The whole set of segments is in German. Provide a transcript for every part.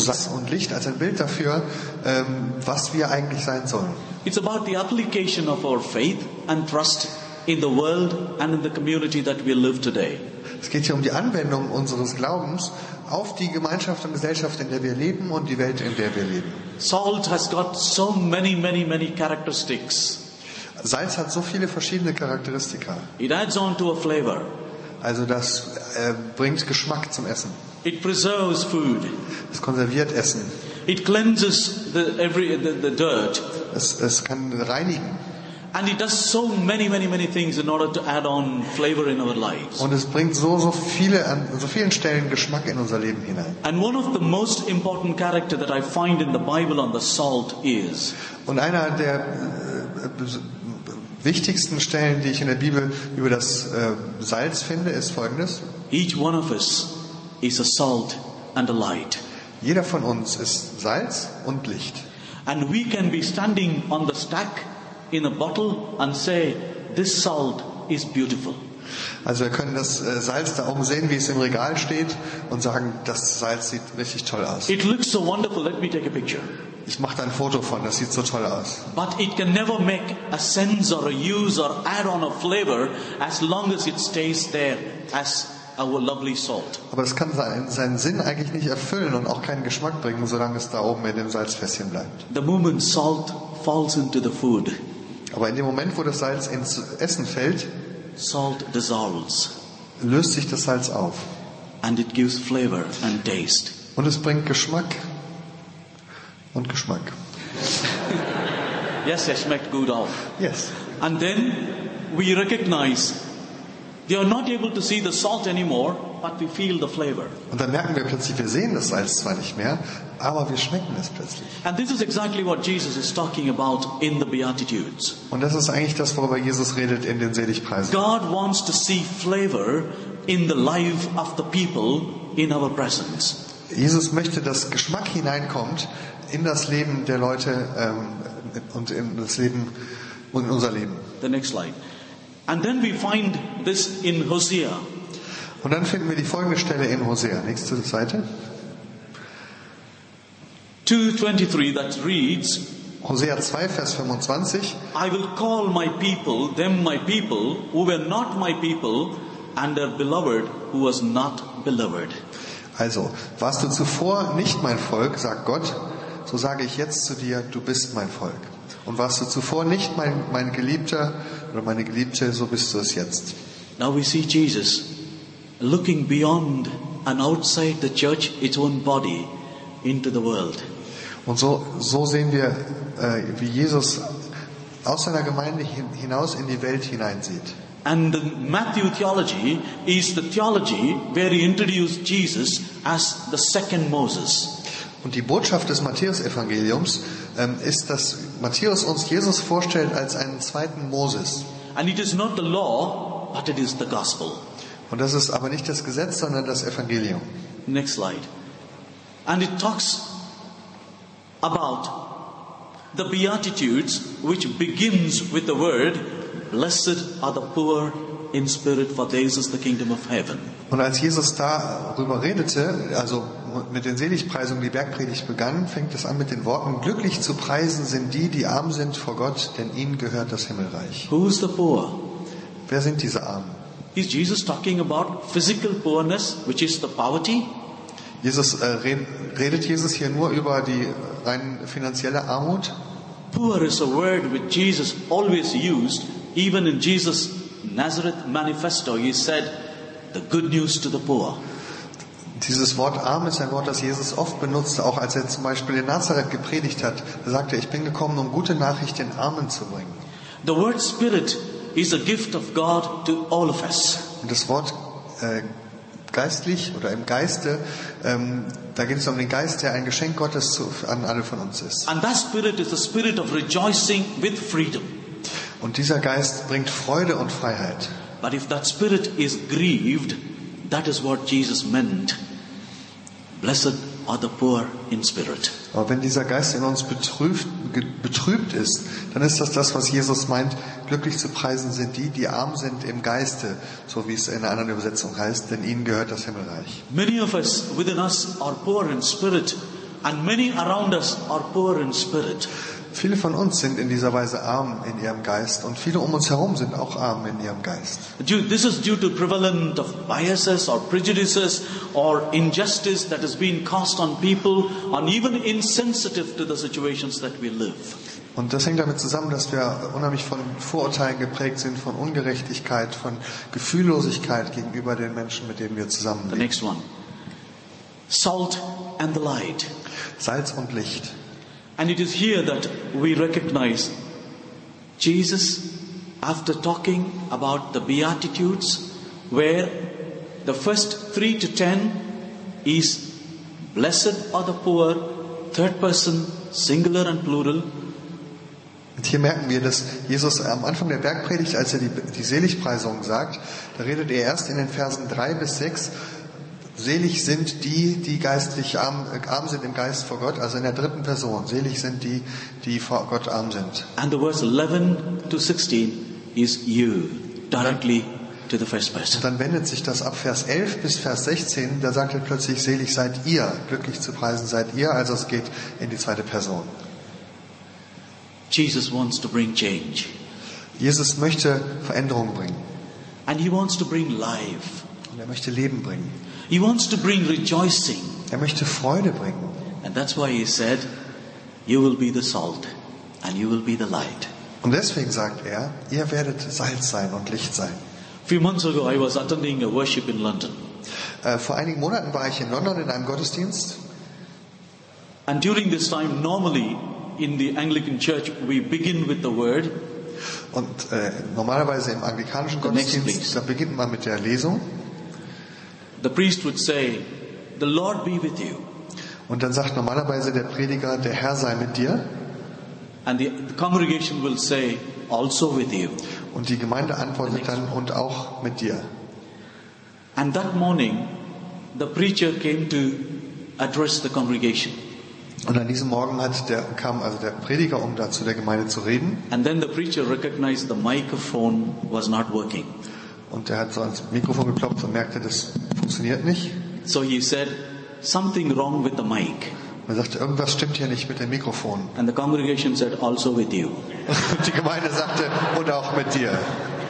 Salz und Licht als ein Bild dafür, was wir eigentlich sein sollen. It's about the application of our faith and trust in the world and in the community that we live today. Es geht hier um die Anwendung unseres Glaubens auf die Gemeinschaft und Gesellschaft, in der wir leben und die Welt, in der wir leben. Salt has got so many characteristics. Salz hat so viele verschiedene Charakteristika. It adds on to a flavor. Also das bringt Geschmack zum Essen. It preserves food. Es konserviert Essen. It cleanses the dirt. Es kann reinigen. And it does so many things in order to add on flavor in our lives. Und es bringt so viele an so vielen Stellen Geschmack in unser Leben hinein. And one of the most important character that I find in the Bible on the salt is. Und einer der wichtigsten Stellen, die ich in der Bibel über das Salz finde, ist folgendes: Each one of us is a salt and a light. Jeder von uns ist Salz und Licht. And we can be standing on the stack in a bottle and say, this salt is beautiful. Also wir können das Salz da oben sehen, wie es im Regal steht, und sagen, das Salz sieht richtig toll aus. It looks so wonderful. Let me take a picture. Ich mache da ein Foto von, das sieht so toll aus. But it can never make a sense or a use or add on a flavor as long as it stays there as our lovely salt. Aber es kann seinen Sinn eigentlich nicht erfüllen und auch keinen Geschmack bringen, solange es da oben in dem Salzfässchen bleibt. The moment salt falls into the food, aber in dem Moment, wo das Salz ins Essen fällt, salt dissolves. Löst sich das Salz auf. And it gives flavor and taste. Und es bringt Geschmack und Geschmack. Yes, es schmeckt gut auch. Yes. And then we recognize they are not able to see the salt anymore, but we feel the flavor. Und dann merken wir plötzlich, wir sehen das Salz zwar nicht mehr, aber wir schmecken es plötzlich. And this is exactly what Jesus is talking about in the Beatitudes. Und das ist eigentlich das, worüber Jesus redet in den Seligpreisen. God wants to see flavor in the life of the people in our presence. Jesus möchte, dass Geschmack hineinkommt in das Leben der Leute und in das Leben und in unser Leben. The next slide. And then we find this in Hosea. Und dann finden wir die folgende Stelle in Hosea. Nächste Seite. 2:23 that reads, Hosea 2, Vers 25. I will call my people, them my people, who were not my people, and their beloved, who was not beloved. Also, warst du zuvor nicht mein Volk, sagt Gott, so sage ich jetzt zu dir, du bist mein Volk. Und warst du zuvor nicht mein Geliebter oder meine Geliebte, so bist du es jetzt. Now we see Jesus looking beyond and outside the church, its own body, into the world. Und so sehen wir, wie Jesus aus seiner Gemeinde hinaus in die Welt hineinsieht. And the Matthew theology is the theology where he introduced Jesus as the second Moses. Und die Botschaft des Matthäus-Evangeliums ist, dass Matthäus uns Jesus vorstellt als einen zweiten Moses. And it is not the law, but it is the gospel. Und das ist aber nicht das Gesetz, sondern das Evangelium. Next slide. And it talks about the Beatitudes, which begins with the word, blessed are the poor in spirit, for theirs is the kingdom of heaven. Und als Jesus darüber redete, also mit den Seligpreisungen, die Bergpredigt begann, fängt es an mit den Worten, glücklich zu preisen sind die, die arm sind vor Gott, denn ihnen gehört das Himmelreich. Who is the poor? Wer sind diese Armen? Is Jesus talking about physical poorness, which is the poverty? Redet Jesus hier nur über die rein finanzielle Armut? Poor is a word which Jesus always used. Even in Jesus' Nazareth manifesto, he said, the good news to the poor. Dieses Wort arm ist ein Wort, das Jesus oft benutzt, auch als er zum Beispiel in Nazareth gepredigt hat. Da sagte er, ich bin gekommen, um gute Nachricht den Armen zu bringen. The word spirit is a gift of God to all of us. Und das Wort geistlich oder im Geiste, da geht es um den Geist, der ein Geschenk Gottes an alle von uns ist. And that spirit is the spirit of rejoicing with freedom. Und dieser Geist bringt Freude und Freiheit. But if that spirit is grieved, that is what Jesus meant. Blessed are the poor in spirit. Aber wenn dieser Geist in uns betrübt ist, dann ist das, was Jesus meint, glücklich zu preisen sind die, die arm sind im Geiste, so wie es in einer anderen Übersetzung heißt, denn ihnen gehört das Himmelreich. Many of us within us are poor in spirit And many around us are poor in spirit. Viele von uns sind in dieser Weise arm in ihrem Geist und viele um uns herum sind auch arm in ihrem Geist. This is due to prevalence of biases or prejudices or injustice that has been cast on people and even insensitive to the situations that we live. Und das hängt damit zusammen, dass wir unheimlich von Vorurteilen geprägt sind, von Ungerechtigkeit, von Gefühllosigkeit gegenüber den Menschen, mit denen wir The zusammenleben. next one. Salt and the light. Salz und Licht. And it is here that we recognize Jesus, after talking about the Beatitudes, where the first 3 to 10 is blessed are the poor, third person, singular and plural. Und hier merken wir, dass Jesus am Anfang der Bergpredigt, als er die Seligpreisung sagt, da redet er erst in den Versen 3 bis 6, selig sind die, die geistlich arm sind im Geist vor Gott, also in der dritten Person. Selig sind die, die vor Gott arm sind. And the verse 11 to 16 is you, directly to the first person. Und dann wendet sich das ab Vers 11 bis Vers 16, da sagt er plötzlich, selig seid ihr, glücklich zu preisen seid ihr, also es geht in die zweite Person. Jesus wants to bring change. Jesus möchte Veränderung bringen. And he wants to bring life. Und er möchte Leben bringen. He wants to bring rejoicing. Er möchte Freude bringen. And that's why he said, you will be the salt and you will be the light. Und deswegen sagt er, ihr werdet Salz sein und Licht sein. A few months ago I was attending a worship in London. Vor einigen Monaten war ich in London in einem Gottesdienst. And during this time, normally in the Anglican Church, we begin with the word. Und normalerweise im anglikanischen The next, Gottesdienst, please. da beginnt man mit der Lesung. The priest would say, the Lord be with you. Und dann sagt normalerweise der Prediger, der Herr sei mit dir. And the congregation will say, also with you. Und die Gemeinde antwortet dann, und auch mit dir. And that morning, the preacher came to address the congregation. Und an diesem Morgen kam also der Prediger, um da zu der Gemeinde zu reden. And then the preacher recognized the microphone was not working. Und er hat so ans Mikrofon geklopft und merkte, das funktioniert nicht. So he said, something wrong with the mic. Und er sagte, irgendwas stimmt hier nicht mit dem Mikrofon. And the congregation said, also with you. Und die Gemeinde sagte, und auch mit dir.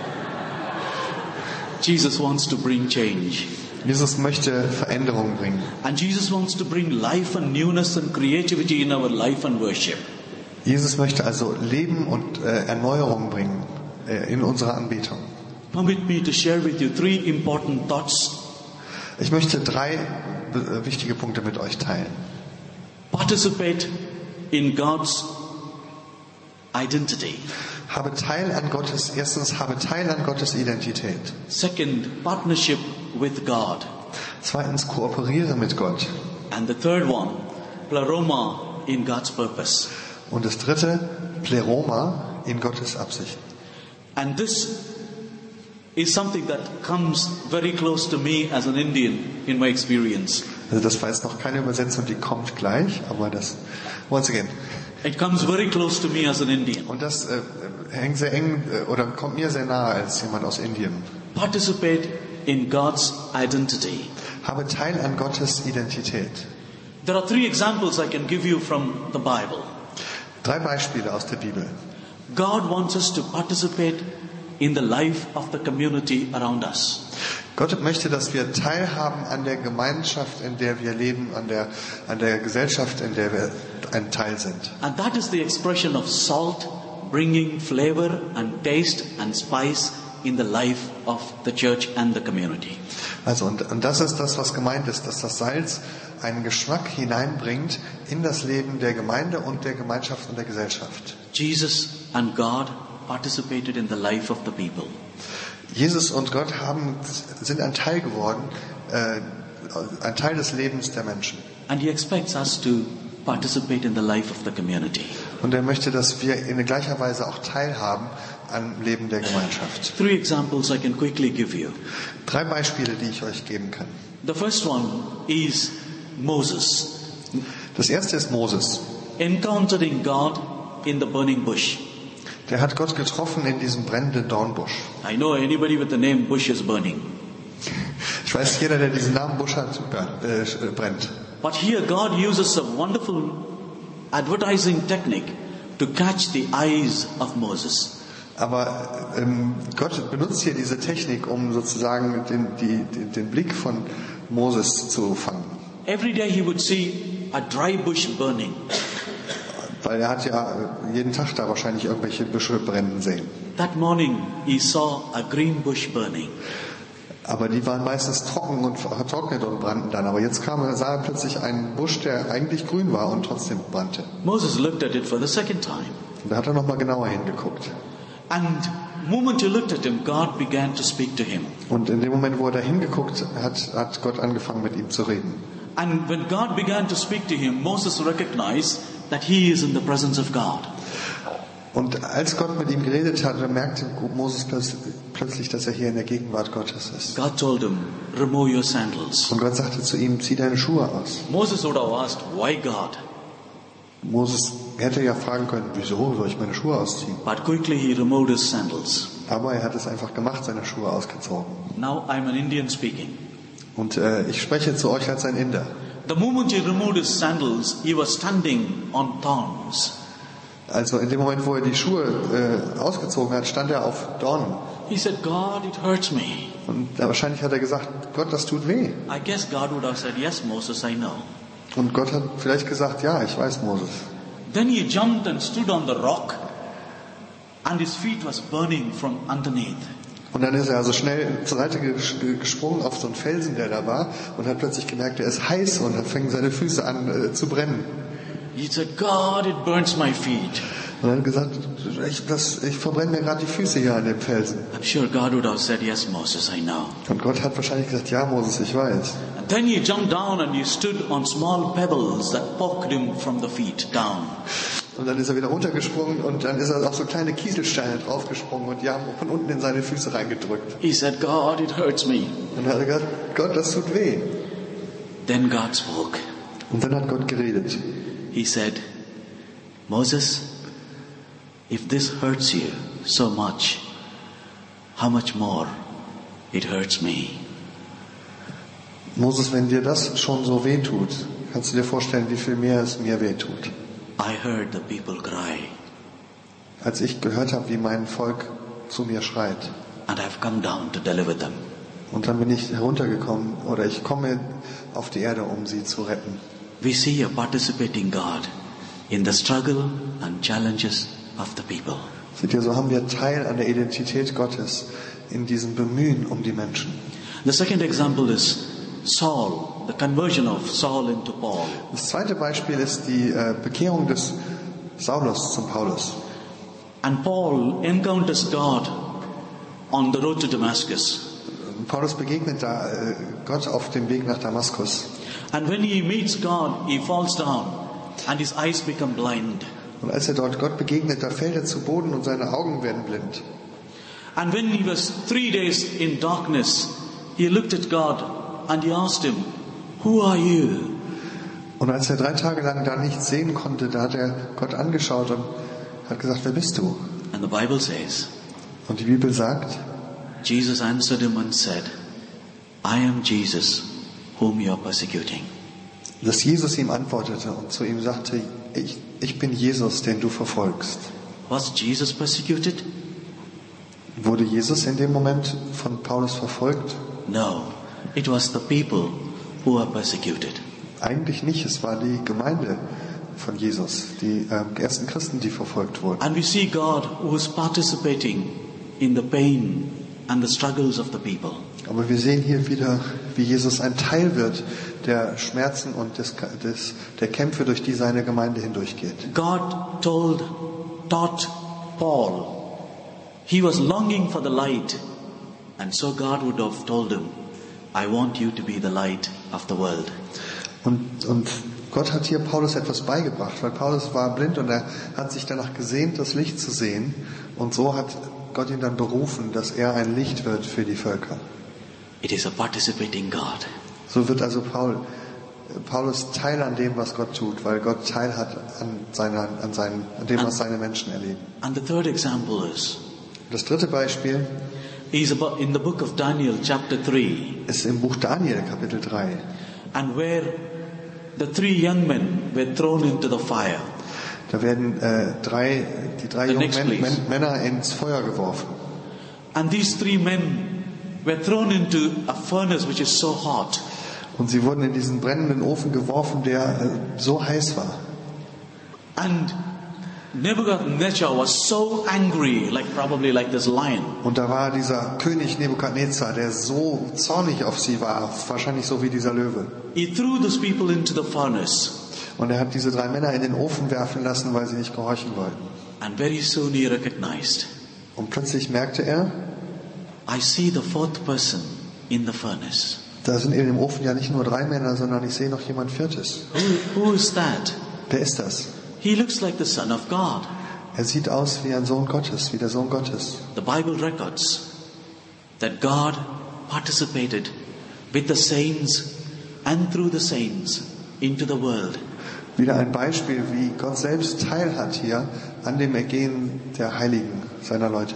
Jesus wants to bring change. Jesus möchte Veränderung bringen. And Jesus wants to bring life and newness and creativity in our life and worship. Jesus möchte also Leben und Erneuerung bringen in unserer Anbetung. Permit me to share with you 3 important thoughts. Ich möchte 3 wichtige Punkte mit euch teilen. Participate in God's identity. Erstens, habe Teil an Gottes Identität. Second, partnership with God. Zweitens, kooperiere mit Gott. And the third one, pleroma in God's purpose. Und das dritte, Pleroma in Gottes Absichten. And this is something that comes very close to me as an Indian in my experience. Also das war jetzt noch keine Übersetzung, die kommt gleich, aber das, once again. It comes very close to me as an Indian. Und das hängt sehr eng oder kommt mir sehr nahe als jemand aus Indien. Participate in God's identity. Habe Teil an Gottes Identität. There are 3 examples I can give you from the Bible. 3 Beispiele aus der Bibel. God wants us to participate in the life of the community around us. Gott möchte, dass wir teilhaben an der Gemeinschaft, in der wir leben, an der Gesellschaft, in der wir ein Teil sind. And that is the expression of salt, bringing flavor and taste and spice in the life of the church and the community. Also und das ist das, was gemeint ist, dass das Salz einen Geschmack hineinbringt in das Leben der Gemeinde und der Gemeinschaft und der Gesellschaft. Jesus and God participated in the life of the people. Jesus und Gott sind ein Teil geworden, ein Teil des Lebens der Menschen. And he expects us to participate in the life of the community. Und er möchte, dass wir in gleicher Weise auch teilhaben am Leben der Gemeinschaft. 3 examples I can quickly give you. 3 Beispiele, die ich euch geben kann. The first one is Moses Das erste ist Moses. encountering God in the burning bush. Der hat Gott getroffen in diesem brennenden Dornbusch. I know anybody with the name Bush is burning. Ich weiß, jeder, der diesen Namen Busch hat, brennt. But here God uses a wonderful advertising technique to catch the eyes of Moses. Aber Gott benutzt hier diese Technik, um sozusagen den Blick von Moses zu fangen. Every day he would see a dry bush burning. Weil er hat ja jeden Tag da wahrscheinlich irgendwelche Büsche brennen sehen. That morning he saw a green bush burning. Aber die waren meistens trocken und vertrocknet und brannten dann. Aber jetzt sah er plötzlich einen Busch, der eigentlich grün war und trotzdem brannte. Moses looked at it for the second time. Und da hat er nochmal genauer hingeguckt. And the moment he looked at him, God began to speak to him. Und in dem Moment, wo er da hingeguckt hat Gott angefangen mit ihm zu reden. And when God began to speak to him, Moses recognized that he is in the presence of God. Und als Gott mit ihm geredet hat, merkte Moses plötzlich, dass er hier in der Gegenwart Gottes ist. God told him, remove your sandals. Und Gott sagte zu ihm, zieh deine Schuhe aus. Moses would have asked, why God? Moses hätte ja fragen können, wieso soll ich meine Schuhe ausziehen? But quickly he removed his sandals. Aber er hat es einfach gemacht, seine Schuhe ausgezogen. Now I'm an Indian speaking. Und ich spreche zu euch als ein Inder. The moment he removed his sandals, he was standing on thorns. Also in dem Moment, wo er die Schuhe ausgezogen hat, stand er auf Dornen. He said, God, it hurts me. Und wahrscheinlich hat er gesagt, Gott, das tut weh. I guess God would have said, yes, Moses, I know. Und Gott hat vielleicht gesagt, ja, ich weiß, Moses. Then he jumped and stood on the rock, and his feet was burning from underneath. Und dann ist er also schnell zur Seite gesprungen auf so einen Felsen, der da war, und hat plötzlich gemerkt, er ist heiß, und dann fingen seine Füße an zu brennen. He said, God, it burns my feet. Und er hat gesagt, ich verbrenne mir gerade die Füße hier an dem Felsen. I'm sure God would have said, yes, Moses, I know. Und Gott hat wahrscheinlich gesagt, ja, Moses, ich weiß. And then he jumped down and he stood on small pebbles that poked him from the feet down. Und dann ist er wieder runtergesprungen und dann ist er auf so kleine Kieselsteine draufgesprungen und die haben von unten in seine Füße reingedrückt. He said, God, it hurts me. Und dann hat er gesagt, Gott, das tut weh. Then God spoke. Und dann hat Gott geredet. He said, Moses, if this hurts you so much, how much more it hurts me. Moses, wenn dir das schon so weh tut, kannst du dir vorstellen, wie viel mehr es mir weh tut. I heard the people cry. Als ich gehört habe, wie mein Volk zu mir schreit. And I've come down to deliver them. Und dann bin ich heruntergekommen, oder ich komme auf die Erde, um sie zu retten. We see a participating God in the struggle and challenges of the people. Seht ihr, so haben wir Teil an der Identität Gottes in diesem Bemühen um die Menschen. The second example is Saul, the conversion of Saul into Paul. Das zweite Beispiel ist die Bekehrung des Saulus zum Paulus. And Paul encounters God on the road to Damascus. Paulus begegnet da Gott auf dem Weg nach Damaskus. And when he meets God, he falls down and his eyes become blind. Und als er dort Gott begegnet, da fällt er zu Boden und seine Augen werden blind. And when he was 3 days in darkness, he looked at God and he asked him, who are you? Und als er 3 Tage lang da nichts sehen konnte, da hat er Gott angeschaut und hat gesagt, wer bist du? And the Bible says, Und die Bibel sagt, Jesus answered him and said, I am Jesus, whom you are persecuting. dass Jesus ihm antwortete und zu ihm sagte, ich bin Jesus, den du verfolgst. Was Jesus persecuted? Wurde Jesus in dem Moment von Paulus verfolgt? No, it was the people who were persecuted. Eigentlich nicht, es war die Gemeinde von Jesus, die ersten Christen, die verfolgt wurden. And we see God who is participating in the pain and the struggles of the people. Aber wir sehen hier wieder, wie Jesus ein Teil wird der Schmerzen und der Kämpfe, durch die seine Gemeinde hindurchgeht. God taught Paul. He was longing for the light. And so God would have told him, I want you to be the light of the world. Und Gott hat hier Paulus etwas beigebracht, weil Paulus war blind und er hat sich danach gesehnt, das Licht zu sehen. Und so hat Gott ihn dann berufen, dass er ein Licht wird für die Völker. It is a participating God. So wird also Paulus Teil an dem, was Gott tut, weil Gott Teil hat an dem, was seine Menschen erleben. And the third example is Das dritte Beispiel in the book of Daniel chapter 3. ist im Buch Daniel, Kapitel 3. And where the three young men were thrown into the fire. Da werden die drei The jungen next, please. Männer ins Feuer geworfen. And these three men were thrown into a furnace which is so hot. Und sie wurden in diesen brennenden Ofen geworfen, der so heiß war. And Nebuchadnezzar was so angry, probably like this lion. Und da war dieser König Nebukadnezar, der so zornig auf sie war, wahrscheinlich so wie dieser Löwe. He threw those people into the furnace. Und er hat diese drei Männer in den Ofen werfen lassen, weil sie nicht gehorchen wollten. And very soon he recognized, Und plötzlich merkte er, I see the fourth person in the furnace. da sind in dem Ofen ja nicht nur drei Männer, sondern ich sehe noch jemand Viertes. Who is that? Wer ist das? He looks like the Son of God. Er sieht aus wie ein Sohn Gottes, wie der Sohn Gottes. The Bible records that God participated with the saints and through the saints into the world. Wieder ein Beispiel, wie Gott selbst teilhat hier an dem Ergehen der Heiligen, seiner Leute.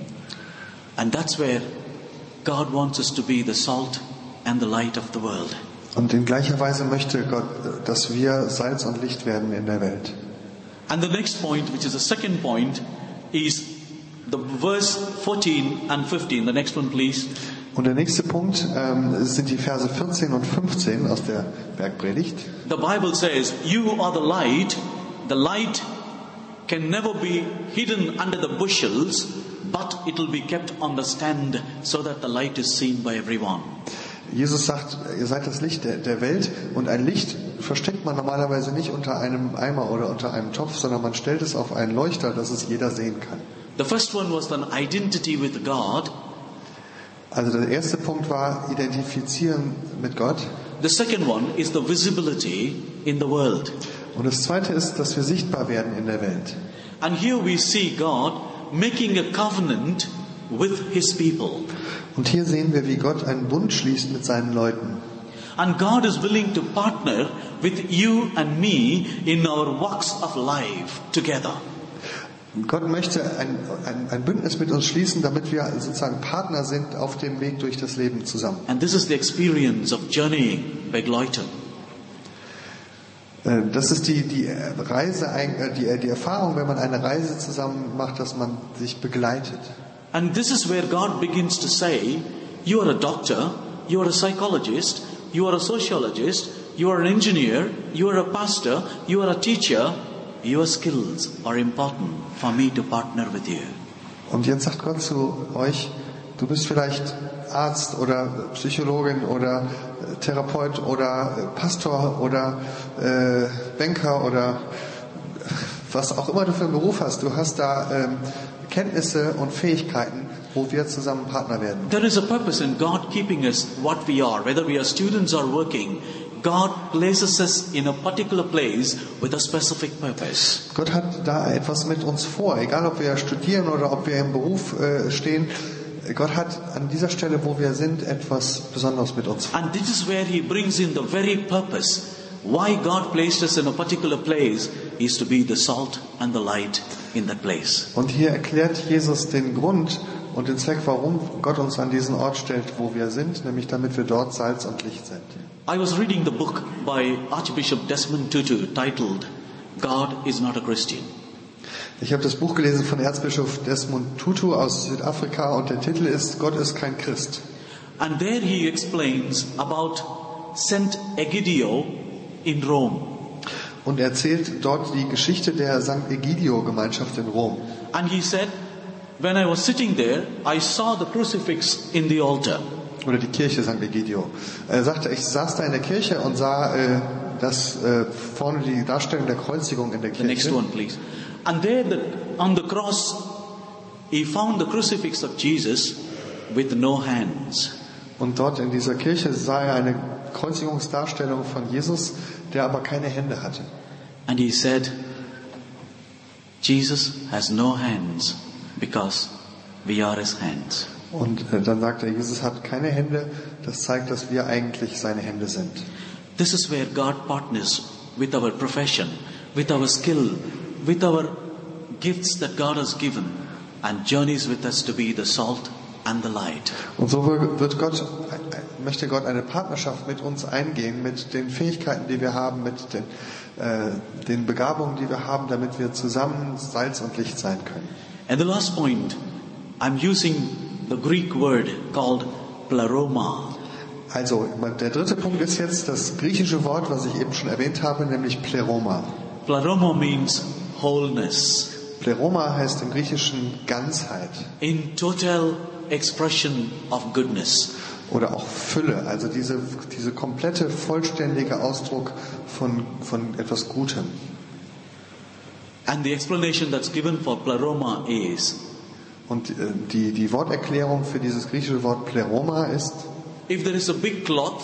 And that's where God wants us to be the salt and the light of the world. Und in gleicher Weise möchte Gott, dass wir Salz und Licht werden in der Welt. And the next point, which is the second point, is the verse 14 and 15. The next one, please. Und der nächste Punkt sind die Verse 14 und 15 aus der Bergpredigt. The Bible says, you are the light. The light can never be hidden under the bushels, but it will be kept on the stand so that the light is seen by everyone. Jesus sagt, ihr seid das Licht der Welt, und ein Licht versteckt man normalerweise nicht unter einem Eimer oder unter einem Topf, sondern man stellt es auf einen Leuchter, dass es jeder sehen kann. The first one was an identity with God. Also der erste Punkt war Identifizieren mit Gott. The second one is the visibility in the world. Und das zweite ist, dass wir sichtbar werden in der Welt. And here we see God making a covenant with His people. Und hier sehen wir, wie Gott einen Bund schließt mit seinen Leuten. And God is willing to partner with you and me in our walks of life together. Und Gott möchte ein Bündnis mit uns schließen, damit wir sozusagen Partner sind auf dem Weg durch das Leben zusammen. And this is the experience of journeying by Gleuten. Das ist die Reise, die Erfahrung, wenn man eine Reise zusammen macht, dass man sich begleitet. And this is where God begins to say, you are a doctor, you are a psychologist, you are a sociologist, you are an engineer, you are a pastor, you are a teacher. Your skills are important for me to partner with you. Und jetzt sagt Gott zu euch, du bist vielleicht Arzt oder Psychologin oder Therapeut oder Pastor oder Banker oder was auch immer du für einen Beruf hast. Du hast da Kenntnisse und Fähigkeiten, wo wir zusammen Partner werden. There is a purpose in God keeping us what we are, whether we are students or working. God places us in a particular place with a specific purpose. Gott hat da etwas mit uns vor, egal ob wir studieren oder ob wir im Beruf stehen. Gott hat an dieser Stelle, wo wir sind, etwas Besonderes mit uns vor. And this is where He brings in the very purpose. Why God placed us in a particular place is to be the salt and the light in that place. Und hier erklärt Jesus den Grund und den Zweck, warum Gott uns an diesen Ort stellt, wo wir sind, nämlich damit wir dort Salz und Licht sind. I was reading the book by Archbishop Desmond Tutu titled God is not a Christian. Ich habe das Buch gelesen von Erzbischof Desmond Tutu aus Südafrika und der Titel ist Gott ist kein Christ. And there he explains about St. Egidio in Rome. Und er erzählt dort die Geschichte der St. Egidio-Gemeinschaft in Rom. And he said, when I was sitting there, I saw the crucifix in the altar. Oder die Kirche St. Egidio. Er sagte, ich saß da in der Kirche und sah vorne die Darstellung der Kreuzigung in der The next Kirche. one, please. And there on the cross, he found the crucifix of Jesus with no hands. Und dort in dieser Kirche sah er eine Kreuzigungsdarstellung von Jesus, der aber keine Hände hatte. And he said, Jesus has no hands because we are his hands. Und dann sagt er, Jesus hat keine Hände. Das zeigt, dass wir eigentlich seine Hände sind. This is where God partners with our profession, with our skill, with our gifts that God has given, and journeys with us to be the salt and the light. Und so wird Gott möchte Gott eine Partnerschaft mit uns eingehen, mit den Fähigkeiten, die wir haben, mit den Begabungen, die wir haben, damit wir zusammen Salz und Licht sein können. And the last point, I'm using the Greek word called pleroma. Also, der dritte Punkt ist jetzt das griechische Wort, was ich eben schon erwähnt habe, nämlich Pleroma. Pleroma means wholeness, Pleroma heißt im Griechischen Ganzheit in total expression of goodness. oder auch Fülle, also diese komplette, vollständige Ausdruck von etwas Gutem. And the explanation that's given for pleroma is, Und die Worterklärung für dieses griechische Wort Pleroma ist, if there is a big cloth,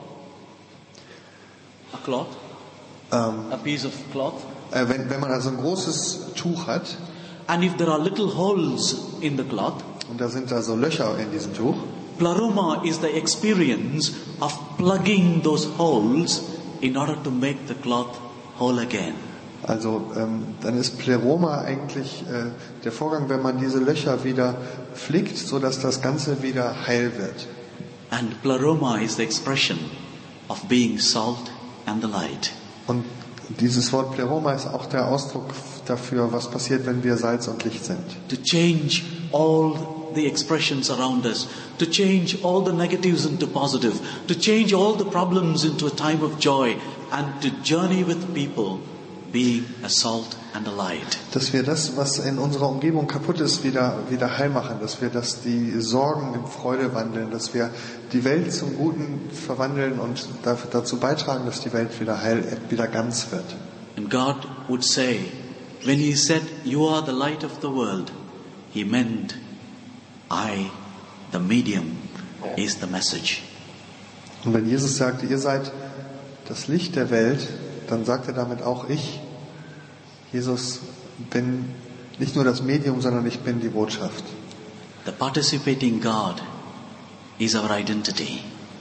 a piece of cloth, wenn man also ein großes Tuch hat and if there are little holes in the cloth, und da sind da so Löcher in diesem Tuch, pleroma is the experience of plugging those holes in order to make the cloth whole again. also dann ist Pleroma eigentlich der Vorgang, wenn man diese Löcher wieder flickt, so dass das Ganze wieder heil wird. And pleroma is the expression of being salt and the light. Und dieses Wort Pleroma ist auch der Ausdruck dafür, was passiert, wenn wir Salz und Licht sind. To change all the expressions around us, to change all the negatives into positive, to change all the problems into a time of joy, and to journey with people being a salt and a light. Dass wir das, was in unserer Umgebung kaputt ist, wieder heil machen, dass wir die Sorgen in Freude wandeln, dass wir die Welt zum Guten verwandeln und dazu beitragen, dass die Welt wieder heil, wieder ganz wird. And God would say, when He said, "You are the light of the world," He meant, I, the medium, is the message. Und wenn Jesus sagte, ihr seid das Licht der Welt, dann sagt er damit auch, ich, Jesus, bin nicht nur das Medium, sondern ich bin die Botschaft. The participating God is our identity.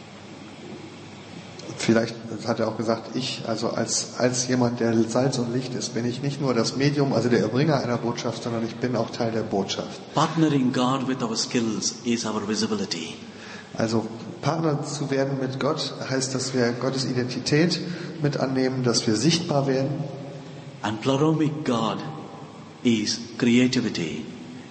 Vielleicht hat er auch gesagt, ich, also als jemand, der Salz und Licht ist, bin ich nicht nur das Medium, also der Erbringer einer Botschaft, sondern ich bin auch Teil der Botschaft. Partnering God with our skills is our visibility. Also Partner zu werden mit Gott heißt, dass wir Gottes Identität mit annehmen, dass wir sichtbar werden. And pleromic God is creativity.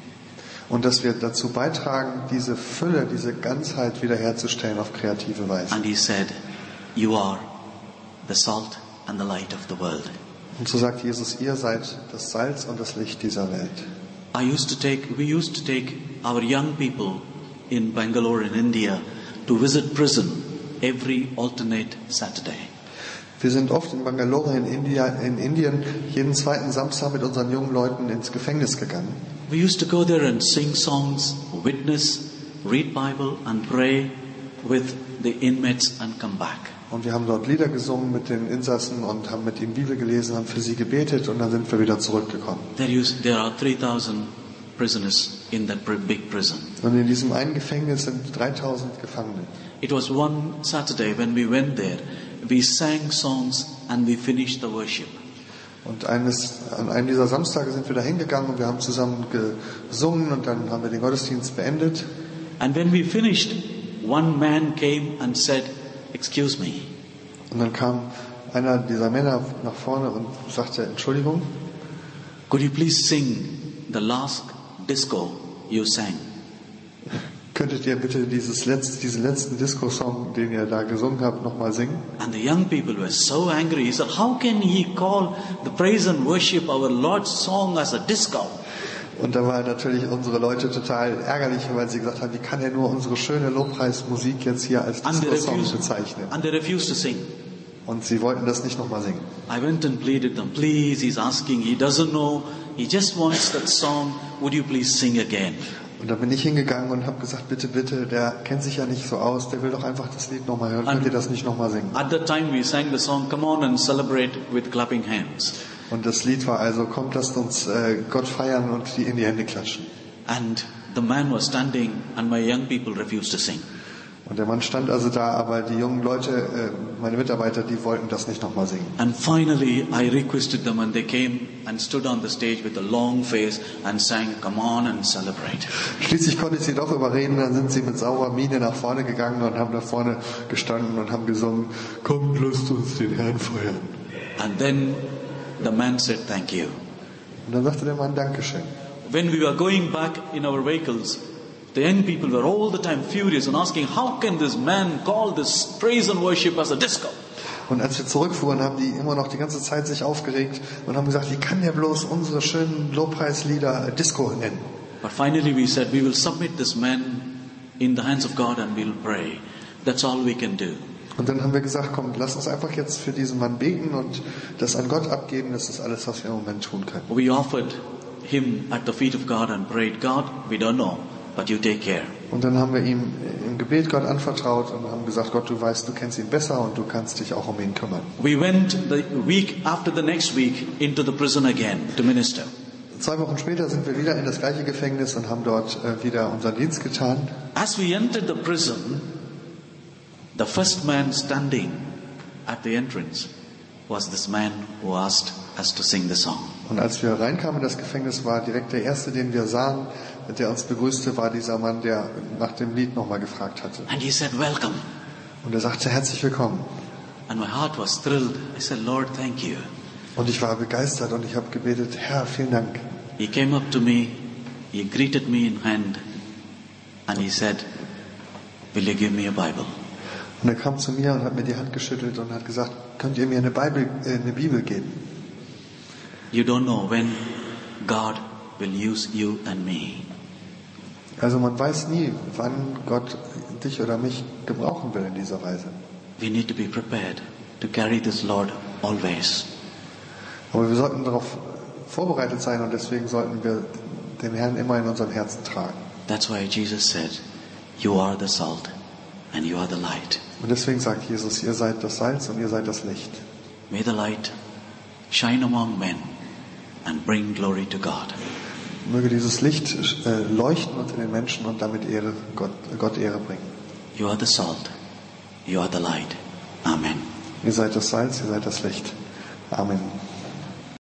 Und dass wir dazu beitragen, diese Fülle, diese Ganzheit wiederherzustellen auf kreative Weise. And He said, you are the salt and the light of the world. Und so sagt Jesus, ihr seid das Salz und das Licht dieser Welt. We used to take our young people in Bangalore in India to visit prison every alternate Saturday. Wir sind oft in Bangalore in Indien jeden zweiten Samstag mit unseren jungen Leuten ins Gefängnis gegangen. We used to go there and sing songs, witness, read Bible and pray with the inmates and come back. Und wir haben dort Lieder gesungen mit den Insassen und haben mit ihnen Bibel gelesen, haben für sie gebetet und dann sind wir wieder zurückgekommen. There are 3,000 prisoners in that big prison. Und in diesem einen Gefängnis sind 3.000 Gefangene. It was one Saturday when we went there, we sang songs and we finished the worship. Und an einem dieser Samstage sind wir da hingegangen und wir haben zusammen gesungen und dann haben wir den Gottesdienst beendet. And when we finished, one man came and said, "Excuse me." Und dann kam einer dieser Männer nach vorne und sagte, Entschuldigung, Could you please sing the last disco you sang? könntet ihr bitte diesen letzten Disco-Song, den ihr da gesungen habt, nochmal singen? And the young people were so angry. He said, how can he call the praise and worship our Lord's song as a disco? Und da waren natürlich unsere Leute total ärgerlich, weil sie gesagt haben, wie kann er nur unsere schöne Lobpreismusik jetzt hier als Disco-Song bezeichnen? And they refused to sing. Und sie wollten das nicht nochmal singen. I went and pleaded them, please, he's asking, he doesn't know, he just wants that song, would you please sing again? Und da bin ich hingegangen und habe gesagt, bitte, bitte, der kennt sich ja nicht so aus, der will doch einfach das Lied nochmal hören, könnt ihr das nicht nochmal singen? At that time we sang the song, come on and celebrate with clapping hands. Und das Lied war also, kommt, lasst uns Gott feiern und in die Hände klatschen. And the man was standing and my young people refused to sing. Und der Mann stand also da, aber die jungen Leute, meine Mitarbeiter, die wollten das nicht nochmal singen. And finally, I requested them and they came and stood on the stage with a long face and sang, "Come on and celebrate." Schließlich konnte ich sie doch überreden, dann sind sie mit saurer Miene nach vorne gegangen und haben da vorne gestanden und haben gesungen, kommt, lasst uns den Herrn feiern. And then the man said, "Thank you." Und dann sagte der Mann, Dankeschön. When we were going back in our vehicles, the young people were all the time furious and asking, how can this man call this praise and worship as a disco? Und als wir zurückfuhren, haben die immer noch die ganze Zeit sich aufgeregt und haben gesagt, wie kann der bloß unsere schönen Lobpreislieder Disco nennen? But finally we said, we will submit this man in the hands of God and we'll pray. That's all we can do. Und dann haben wir gesagt, komm, lass uns einfach jetzt für diesen Mann beten und das an Gott abgeben. Das ist alles, was wir im Moment tun können. We offered him at the feet of God and prayed, God, we don't know, but you take care. Und dann haben wir ihm im Gebet Gott anvertraut und haben gesagt, Gott, du weißt, du kennst ihn besser und du kannst dich auch um ihn kümmern. We went the week after the next week into the prison again to minister. 2 Wochen später sind wir wieder in das gleiche Gefängnis und haben dort wieder unseren Dienst getan. As we entered the prison, the first man standing at the entrance was this man who asked us to sing the song. Und als wir reinkamen in das Gefängnis, war direkt der Erste, den wir sahen, der uns begrüßte, war dieser Mann, der nach dem Lied nochmal gefragt hatte. And he said, welcome. Und er sagte, herzlich willkommen. And my heart was thrilled. I said, Lord, thank you. Und ich war begeistert und ich habe gebetet, Herr, vielen Dank. He came up to me, he greeted me in hand, and he said, will you give me a Bible? Und er kam zu mir und hat mir die Hand geschüttelt und hat gesagt, könnt ihr mir eine Bibel geben? You don't know when God will use you and me. Also man weiß nie, wann Gott dich oder mich gebrauchen will in dieser Weise. We need to be prepared to carry this Lord always. Aber wir sollten darauf vorbereitet sein und deswegen sollten wir den Herrn immer in unserem Herzen tragen. That's why Jesus said, you are the salt and you are the light. Und deswegen sagt Jesus, ihr seid das Salz und ihr seid das Licht. May the light shine among men and bring glory to God. Möge dieses Licht leuchten unter den Menschen und damit Gott Ehre bringen. You are the salt. You are the light. Amen. Ihr seid das Salz, ihr seid das Licht. Amen.